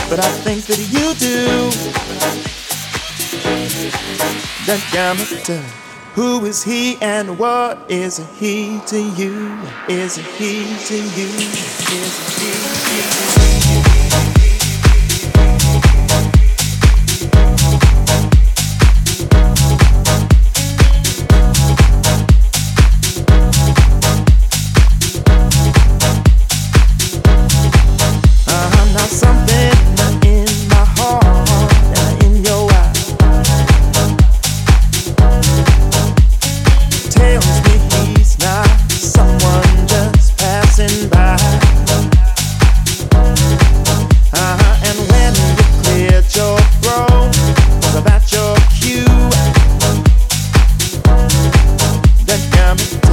but I think that you do. That gamma. Who is he and what is he to you? Is he to you? Is he to you? That got me